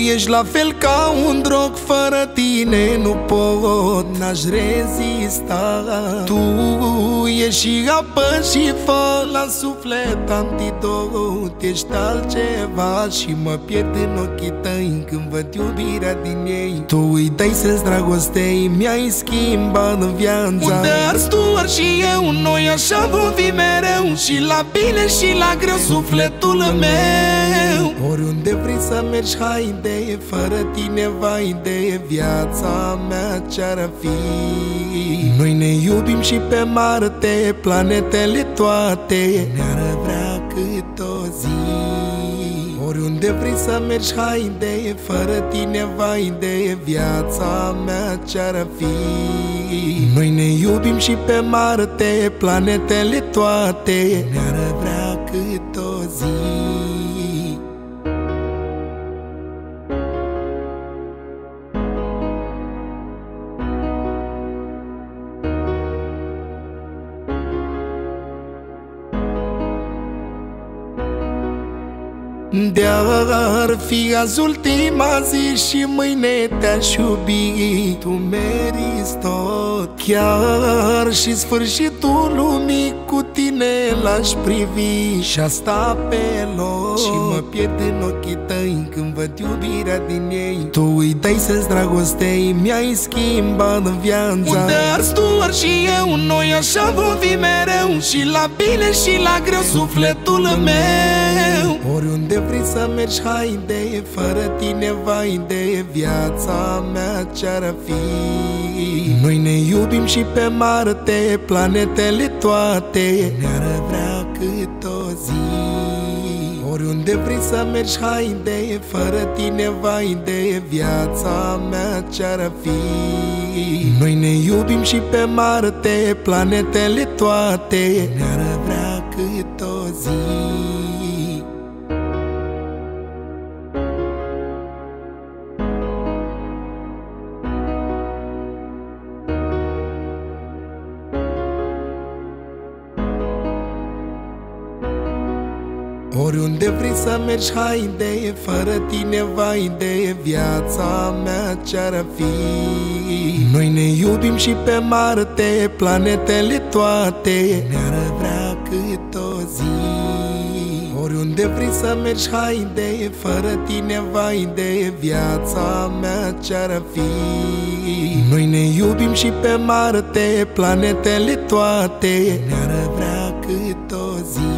ești la fel ca un drog, fără tine nu pot, n-aș rezista. Tu ești și apă și fă la suflet antidot. Ești altceva și mă pierd în ochii tăi când văd iubirea din ei. Tu îi dai sens dragostei, mi-ai schimbat viața. Unde arzi tu, arzi și eu, noi așa vom fi mereu, și la bine și la greu sufletul meu. Oriunde vrei să mergi, haide, fără tine vai de viața mea ce-ar fi. Noi ne iubim și pe Marte, planetele toate ne-ar vrea cât o zi. Oriunde vrei să mergi, haide, fără tine vai de viața mea ce-ar fi. Noi ne iubim și pe Marte, planetele toate ne-ar vrea cât o zi. De-ar fi azi ultima zi și mâine te-aș iubi, tu meriți tot. Chiar și sfârșitul lumii cu tine l-aș privi, și asta pe loc. Și mă pierd în ochii tăi când văd iubirea din ei. Tu îi dai sens dragostei, mi-ai schimbat viața. Unde arzi tu, arzi și eu, noi așa vom fi mereu, și la bine și la greu sufletul meu. Oriunde vrei să mergi, haide, fără tine vai de viața mea ce-ar fi. Noi ne iubim și pe Marte, planetele toate ne-ar vrea cât o zi. Oriunde vrei să mergi, haide, fără tine vai de viața mea ce-ar fi. Noi ne iubim și pe Marte, planetele toate ne-ar vrea cât o zi. Oriunde vrei să mergi, haide, fără tine vai de viața mea ce-ar fi. Noi ne iubim și pe Marte, planetele toate ne-ar vrea cât o zi. Oriunde vrei să mergi, haide, fără tine vai de viața mea ce-ar fi. Noi ne iubim și pe Marte, planetele toate ne-ar vrea cât o zi.